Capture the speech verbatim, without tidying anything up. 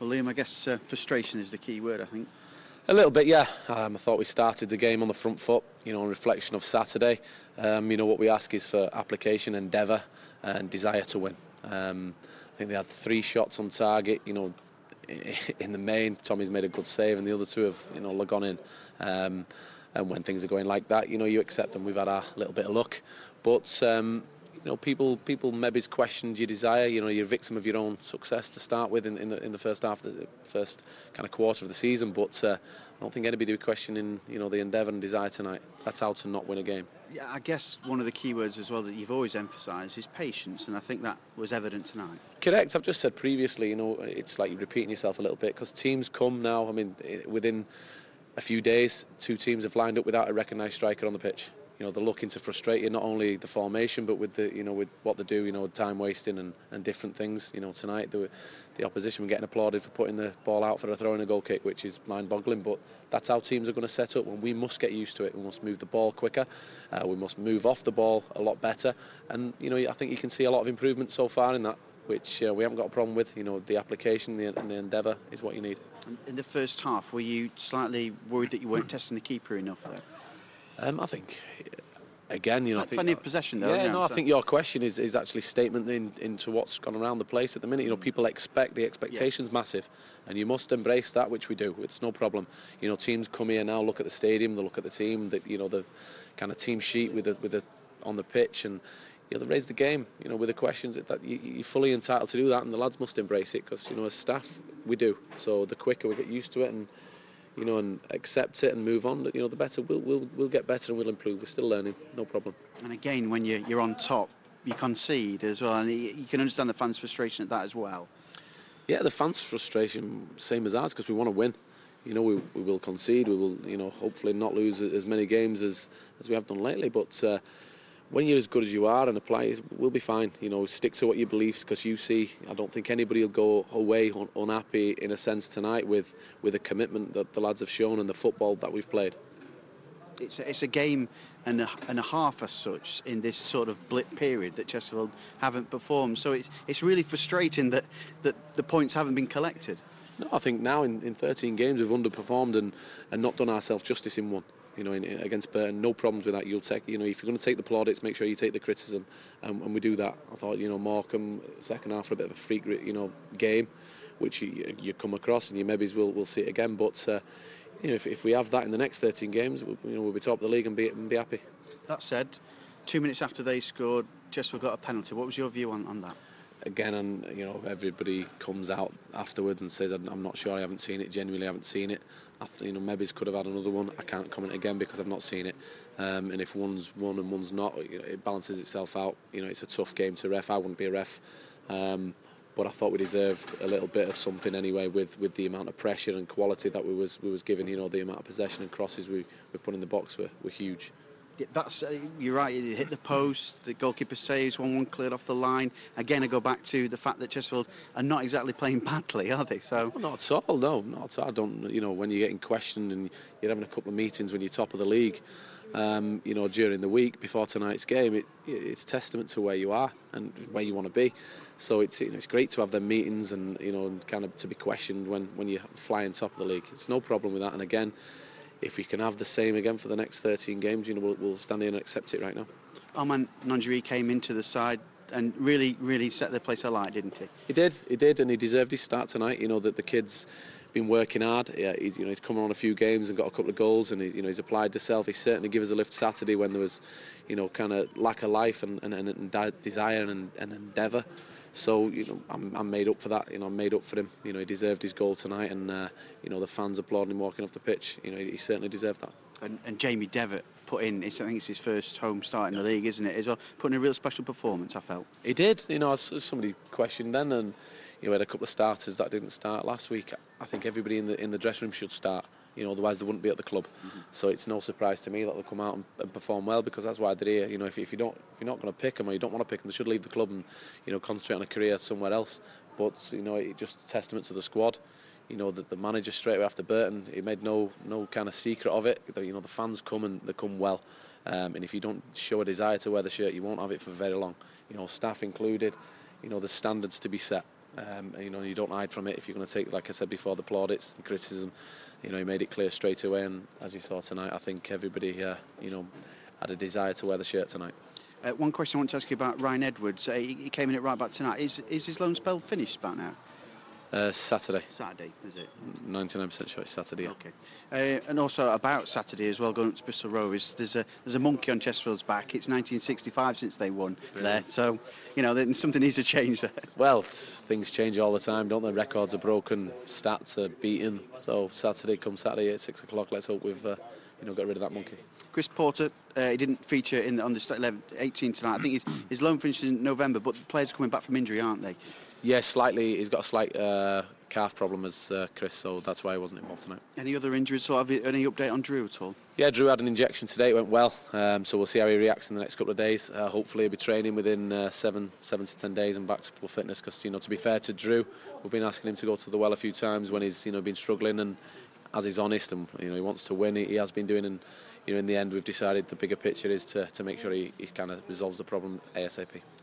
Well, Liam, I guess uh, frustration is the key word, I think. A little bit, yeah. Um, I thought we started the game on the front foot, you know, in reflection of Saturday. Um, you know, what we ask is for application, endeavour and desire to win. Um, I think they had three shots on target, you know, in the main. Tommy's made a good save and the other two have, you know, gone in. Um, and when things are going like that, you know, you accept them. We've had our little bit of luck. But, um, you know, people people maybe's questioned your desire. You know, you're a victim of your own success to start with in, in, the, in the first half, of the first kind of quarter of the season. But uh, I don't think anybody would be questioning, you know, the endeavour and desire tonight. That's how to not win a game. Yeah, I guess one of the key words as well that you've always emphasised is patience, and I think that was evident tonight. Correct. I've just said previously, you know, it's like you're repeating yourself a little bit because teams come now. I mean, within a few days, two teams have lined up without a recognised striker on the pitch. You know, they're looking to frustrate you, not only the formation, but with the, you know, with what they do, you know, time wasting and, and different things. You know, tonight the, the opposition were getting applauded for putting the ball out for a throw and a goal kick, which is mind-boggling. But that's how teams are going to set up, and we must get used to it. We must move the ball quicker. Uh, we must move off the ball a lot better. And you know, I think you can see a lot of improvement so far in that, which uh, we haven't got a problem with. You know, the application the, and the endeavour is what you need. In the first half, were you slightly worried that you weren't testing the keeper enough there? Um, I think, again, you know, I think, plenty of possession though. Yeah, yeah, no, I think your question is, is actually statement in, into what's gone around the place at the minute. You know, people expect, the expectation's yeah. massive, and you must embrace that, which we do. It's no problem. You know, teams come here now, look at the stadium, they look at the team, that you know, the kind of team sheet with the with the on the pitch, and you know, they raise the game. You know, with the questions that, that you, you're fully entitled to do that, and the lads must embrace it because you know, as staff, we do. So the quicker we get used to it and you know, and accept it and move on, you know, the better we'll, we'll, we'll get better and we'll improve. We're still learning, no problem. And again, when you're, you're on top, you concede as well, and you can understand the fans' frustration at that as well. Yeah, the fans' frustration, same as ours, because we want to win. You know, we, we will concede, we will, you know, hopefully not lose as many games as, as we have done lately, but uh, when you're as good as you are and apply, we'll be fine. You know, stick to what your beliefs, because you see, I don't think anybody will go away un unhappy in a sense tonight with with the commitment that the lads have shown and the football that we've played. It's a, it's a game and a, and a half as such in this sort of blip period that Chesterfield haven't performed. So it's it's really frustrating that that the points haven't been collected. No, I think now in, in thirteen games we've underperformed and and not done ourselves justice in one. You know, in, in, against Burton, no problems with that. You'll take, you know, if you're going to take the plaudits, make sure you take the criticism, um, and we do that. I thought, you know, Morecambe second half for a bit of a freak, you know, game, which you, you come across, and you maybe will will see it again. But uh, you know, if, if we have that in the next thirteen games, we, you know, we'll be top of the league and be and be happy. That said, two minutes after they scored, Chesterfield got a penalty. What was your view on on that? Again, and you know, everybody comes out afterwards and says, I'm not sure, I haven't seen it, genuinely haven't seen it. I th you know, maybe could have had another one. I can't comment again because I've not seen it. Um, and if one's won and one's not, you know, it balances itself out. You know, it's a tough game to ref. I wouldn't be a ref. Um, but I thought we deserved a little bit of something anyway with, with the amount of pressure and quality that we was we was given. You know, the amount of possession and crosses we, we put in the box were, were huge. Yeah, that's uh, you're right. It hit the post. The goalkeeper saves one one cleared off the line. Again, I go back to the fact that Chesterfield are not exactly playing badly, are they? So well, not at all. No, not at all. I don't. You know, when you're getting questioned and you're having a couple of meetings when you're top of the league, um, you know, during the week before tonight's game, it, it's testament to where you are and where you want to be. So it's you know, it's great to have them meetings and you know, and kind of to be questioned when when you're flying top of the league. It's no problem with that. And again, if we can have the same again for the next thirteen games, you know, we'll, we'll stand in and accept it right now. Armand Gnandury came into the side and really, really set the place alight, didn't he? He did, he did, and he deserved his start tonight. You know that the kid's been working hard. Yeah, he's you know he's come on a few games and got a couple of goals, and he, you know he's applied himself. He certainly gave us a lift Saturday when there was, you know, kind of lack of life and and, and desire and, and endeavour. So you know, I'm, I'm made up for that. You know, I'm made up for him. You know, he deserved his goal tonight, and uh, you know the fans applauding him walking off the pitch. You know, he, he certainly deserved that. And, and Jamie Devitt put in. It's, I think it's his first home start in the league, isn't it? As well, put in a real special performance. I felt he did. You know, as, as somebody questioned then, and you know, we had a couple of starters that didn't start last week. I think everybody in the in the dressing room should start. You know, otherwise they wouldn't be at the club. Mm-hmm. So it's no surprise to me that they'll come out and, and perform well, because that's why they're here. You know, if, if you don't, if you're not going to pick them or you don't want to pick them, they should leave the club and you know concentrate on a career somewhere else. But you know, it just testament to the squad. You know, that the manager straight away after Burton, he made no no kind of secret of it. You know, the fans come and they come well. Um, and if you don't show a desire to wear the shirt, you won't have it for very long. You know, staff included. You know, the standards to be set. Um, you know, you don't hide from it. If you're going to take, like I said before, the plaudits and criticism, you know, he made it clear straight away. And as you saw tonight, I think everybody, uh, you know, had a desire to wear the shirt tonight. Uh, one question I want to ask you about Ryan Edwards. Uh, he, he came in at right back tonight. Is is his loan spell finished about now? Uh, Saturday. Saturday, is it? ninety-nine percent sure it's Saturday. Yeah. Okay. Uh, and also about Saturday as well, going up to Bristol Rovers. There's a there's a monkey on Chesterfield's back. It's nineteen sixty-five since they won there. So, you know, then something needs to change there. Well, things change all the time, don't they? Records are broken, stats are beaten. So Saturday, come Saturday at six o'clock, let's hope we've uh, you know got rid of that monkey. Chris Porter, uh, he didn't feature in the under eleven, eighteen tonight. I think his, his loan finished in November, but the players coming back from injury, aren't they? Yeah, slightly. He's got a slight uh, calf problem as uh, Chris, so that's why he wasn't involved tonight. Any other injuries? So have you, any update on Drew at all? Yeah, Drew had an injection today. It went well, um, so we'll see how he reacts in the next couple of days. Uh, hopefully, he'll be training within uh, seven, seven to ten days and back to full fitness. Because you know, to be fair to Drew, we've been asking him to go to the well a few times when he's you know been struggling, and as he's honest and you know he wants to win, he, he has been doing. And you know, in the end, we've decided the bigger picture is to to make sure he, he kind of resolves the problem ASAP.